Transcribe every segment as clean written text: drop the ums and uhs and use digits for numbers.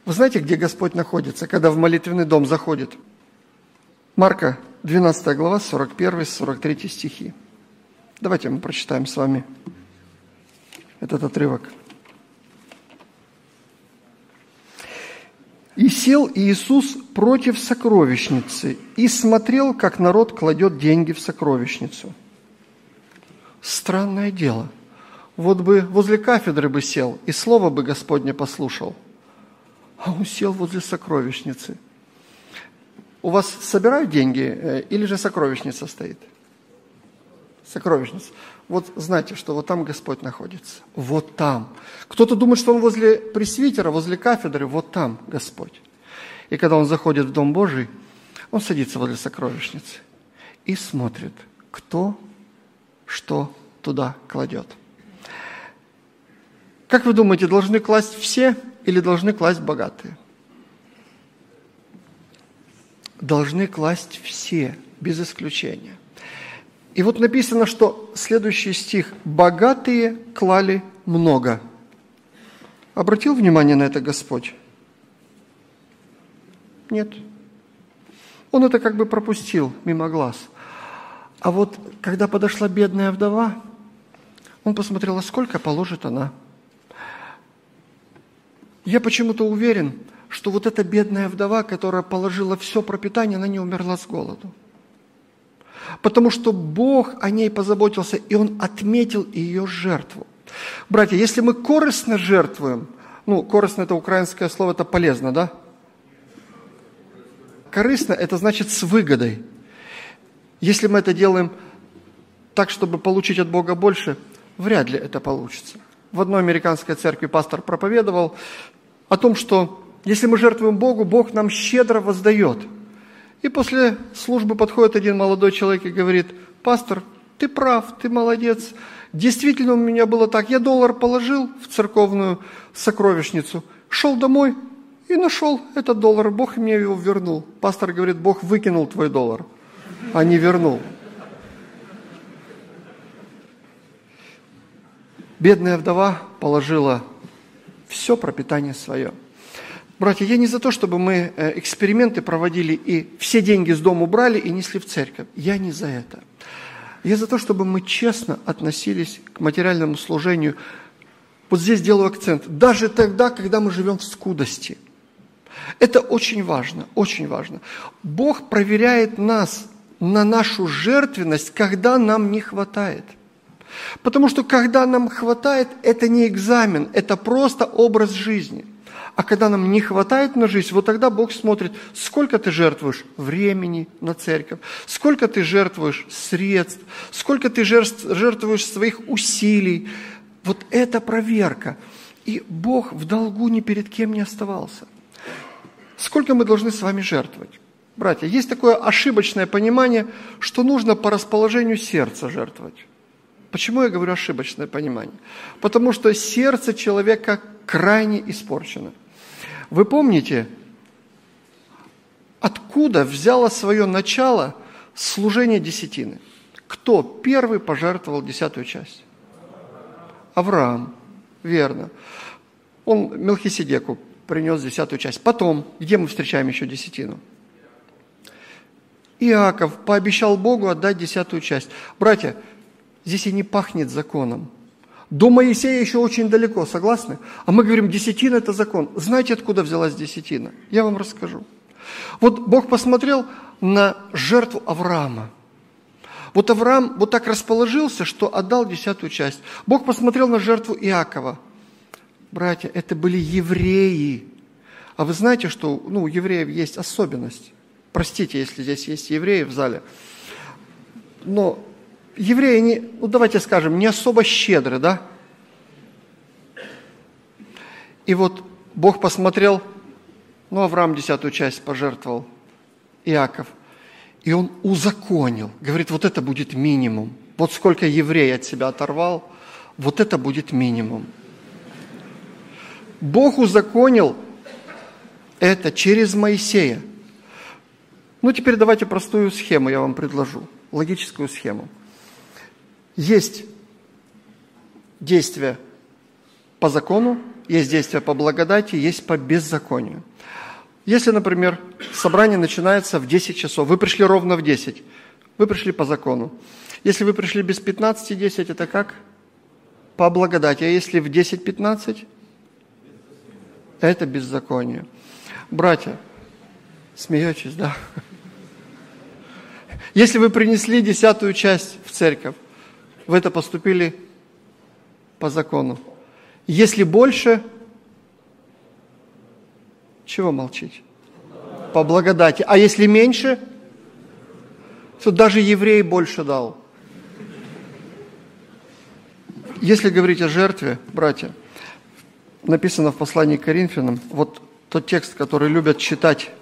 Вы знаете, где Господь находится, когда в молитвенный дом заходит? Марка, 12 глава, 41-43 стихи. Давайте мы прочитаем с вами этот отрывок. «И сел Иисус против сокровищницы, и смотрел, как народ кладет деньги в сокровищницу». Странное дело. Вот бы возле кафедры бы сел, и слово бы Господне послушал. А он сел возле сокровищницы. У вас собирают деньги, или же сокровищница стоит? Сокровищница. Вот знаете, что вот там Господь находится. Вот там. Кто-то думает, что Он возле пресвитера, возле кафедры. Вот там Господь. И когда Он заходит в Дом Божий, Он садится возле сокровищницы и смотрит, кто что туда кладет. Как вы думаете, должны класть все или должны класть богатые? Должны класть все, без исключения. И вот написано, что следующий стих: «Богатые клали много». Обратил внимание на это Господь? Нет. Он это как бы пропустил мимо глаз. А вот когда подошла бедная вдова, он посмотрел, а сколько положит она. Я почему-то уверен, что вот эта бедная вдова, которая положила все пропитание, она не умерла с голоду. Потому что Бог о ней позаботился, и Он отметил ее жертву. Братья, если мы корыстно жертвуем, корыстно – это украинское слово, это полезно, да? Корыстно – это значит с выгодой. Если мы это делаем так, чтобы получить от Бога больше, вряд ли это получится. В одной американской церкви пастор проповедовал о том, что если мы жертвуем Богу, Бог нам щедро воздает. И после службы подходит один молодой человек и говорит: пастор, ты прав, ты молодец. Действительно у меня было так. Я $1 положил в церковную сокровищницу, шел домой и нашел этот $1. Бог мне его вернул. Пастор говорит: Бог выкинул твой $1, а не вернул. Бедная вдова положила все пропитание свое. Братья, я не за то, чтобы мы эксперименты проводили и все деньги с дома брали и несли в церковь. Я не за это. Я за то, чтобы мы честно относились к материальному служению. Вот здесь делаю акцент. Даже тогда, когда мы живем в скудости. Это очень важно, очень важно. Бог проверяет нас на нашу жертвенность, когда нам не хватает. Потому что когда нам хватает, это не экзамен, это просто образ жизни. А когда нам не хватает на жизнь, вот тогда Бог смотрит, сколько ты жертвуешь времени на церковь, сколько ты жертвуешь средств, сколько ты жертвуешь своих усилий. Вот это проверка. И Бог в долгу ни перед кем не оставался. Сколько мы должны с вами жертвовать? Братья, есть такое ошибочное понимание, что нужно по расположению сердца жертвовать. Почему я говорю ошибочное понимание? Потому что сердце человека крайне испорчено. Вы помните, откуда взяло свое начало служение десятины? Кто первый пожертвовал 10-ю часть? Авраам, верно. Он Мелхиседеку принес 10-ю часть. Потом, где мы встречаем еще десятину? Иаков пообещал Богу отдать 10-ю часть. Братья, здесь и не пахнет законом. До Моисея еще очень далеко, согласны? А мы говорим, десятина – это закон. Знаете, откуда взялась десятина? Я вам расскажу. Вот Бог посмотрел на жертву Авраама. Вот Авраам вот так расположился, что отдал 10-ю часть. Бог посмотрел на жертву Иакова. Братья, это были евреи. А вы знаете, что у евреев есть особенность? Простите, если здесь есть евреи в зале. Но евреи, давайте скажем, не особо щедры, да? И вот Бог посмотрел, Авраам 10-ю часть пожертвовал, Иаков, и он узаконил. Говорит, вот это будет минимум. Вот сколько еврей от себя оторвал, вот это будет минимум. Бог узаконил это через Моисея. Теперь давайте простую схему я вам предложу, логическую схему. Есть действие по закону, есть действия по благодати, есть по беззаконию. Если, например, собрание начинается в 10 часов, вы пришли ровно в 10, вы пришли по закону. Если вы пришли без 15:10, это как? По благодати. А если в 10:15? Это беззаконие. Братья, смеетесь, да? Если вы принесли 10-ю часть в церковь, вы это поступили по закону. Если больше, чего молчите? По благодати. А если меньше, то даже еврей больше дал. Если говорить о жертве, братья, написано в послании к Коринфянам, вот тот текст, который любят читать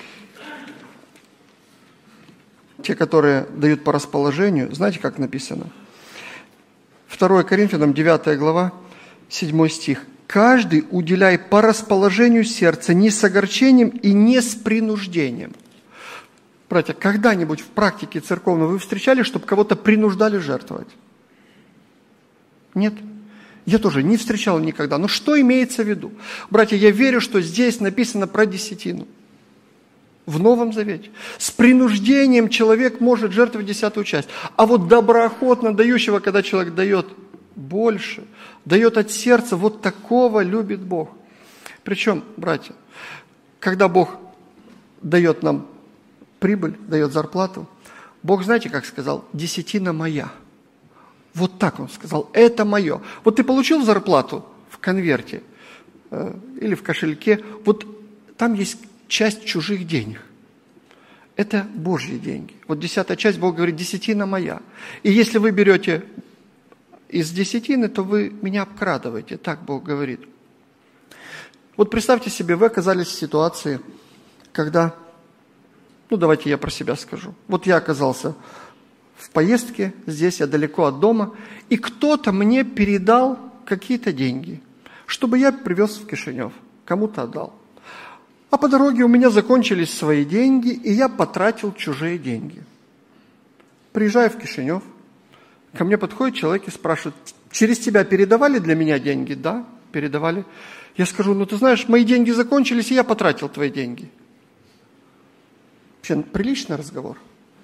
те, которые дают по расположению, знаете, как написано? 2 Коринфянам, 9 глава, 7 стих. «Каждый уделяй по расположению сердца, не с огорчением и не с принуждением». Братья, когда-нибудь в практике церковной вы встречали, чтобы кого-то принуждали жертвовать? Нет. Я тоже не встречал никогда. Но что имеется в виду? Братья, я верю, что здесь написано про десятину. В Новом Завете. С принуждением человек может жертвовать 10-ю часть. А вот доброохотно дающего, когда человек дает больше, дает от сердца, вот такого любит Бог. Причем, братья, когда Бог дает нам прибыль, дает зарплату, Бог, знаете, как сказал? Десятина моя. Вот так Он сказал, это мое. Вот ты получил зарплату в конверте или в кошельке, вот там есть часть чужих денег. Это Божьи деньги. Вот 10-я часть, Бог говорит, десятина моя. И если вы берете из десятины, то вы меня обкрадываете, так Бог говорит. Вот представьте себе, вы оказались в ситуации, когда, давайте я про себя скажу. Вот я оказался в поездке, здесь я далеко от дома, и кто-то мне передал какие-то деньги, чтобы я привез в Кишинев, кому-то отдал. А по дороге у меня закончились свои деньги, и я потратил чужие деньги. Приезжаю в Кишинев, ко мне подходит человек и спрашивает, через тебя передавали для меня деньги? Да, передавали. Я скажу, ты знаешь, мои деньги закончились, и я потратил твои деньги. Вообще, приличный разговор.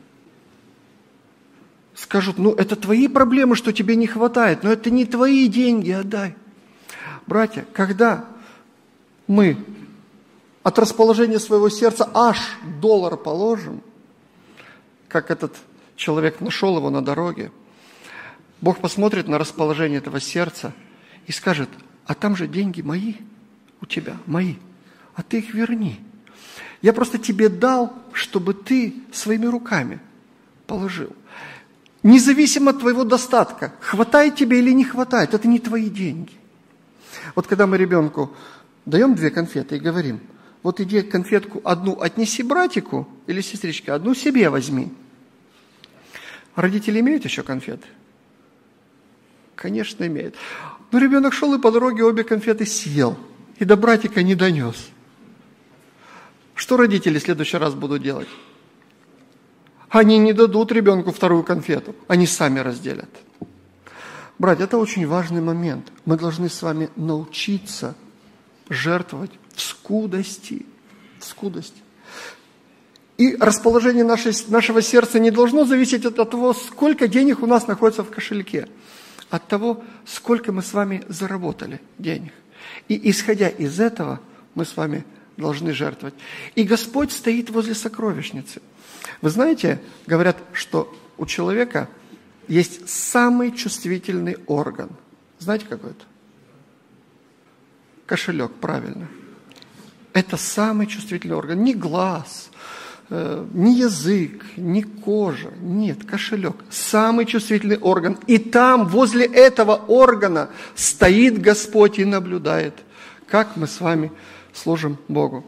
Скажут, это твои проблемы, что тебе не хватает, но это не твои деньги, отдай. Братья, когда мы от расположения своего сердца аж $1 положим, как этот человек нашел его на дороге, Бог посмотрит на расположение этого сердца и скажет, а там же деньги мои у тебя, мои, а ты их верни. Я просто тебе дал, чтобы ты своими руками положил. Независимо от твоего достатка, хватает тебе или не хватает, это не твои деньги. Вот когда мы ребенку даем 2 конфеты и говорим, вот иди конфетку одну отнеси братику или сестричке, одну себе возьми. Родители имеют еще конфеты? Конечно, имеют. Но ребенок шел и по дороге обе конфеты съел, и до братика не донес. Что родители в следующий раз будут делать? Они не дадут ребенку 2-ю конфету, они сами разделят. Братья, это очень важный момент. Мы должны с вами научиться жертвовать в скудости. В скудости. И расположение нашего сердца не должно зависеть от того, сколько денег у нас находится в кошельке. От того, сколько мы с вами заработали денег. И исходя из этого, мы с вами должны жертвовать. И Господь стоит возле сокровищницы. Вы знаете, говорят, что у человека есть самый чувствительный орган. Знаете, какой это? Кошелек, правильно. Это самый чувствительный орган. Не глаз, не язык, не кожа. Нет, кошелек. Самый чувствительный орган. И там, возле этого органа, стоит Господь и наблюдает, как мы с вами служим Богу.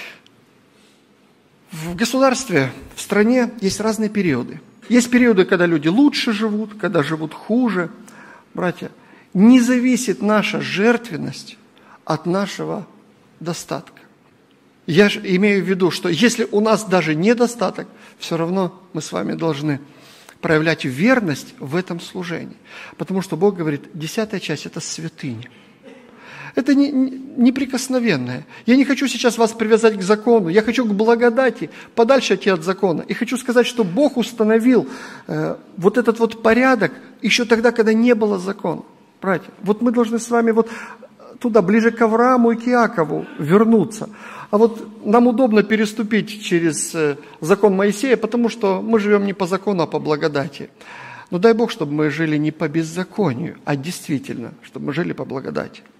В государстве, в стране есть разные периоды. Есть периоды, когда люди лучше живут, когда живут хуже. Братья, не зависит наша жертвенность от нашего достатка. Я же имею в виду, что если у нас даже недостаток, все равно мы с вами должны проявлять верность в этом служении. Потому что Бог говорит, 10-я часть – это святыня. Это неприкосновенное. Я не хочу сейчас вас привязать к закону, я хочу к благодати, подальше идти от закона. И хочу сказать, что Бог установил вот этот вот порядок еще тогда, когда не было закона. Братья, вот мы должны с вами вот туда, ближе к Аврааму и к Иакову вернуться. А вот нам удобно переступить через закон Моисея, потому что мы живем не по закону, а по благодати. Но дай Бог, чтобы мы жили не по беззаконию, а действительно, чтобы мы жили по благодати.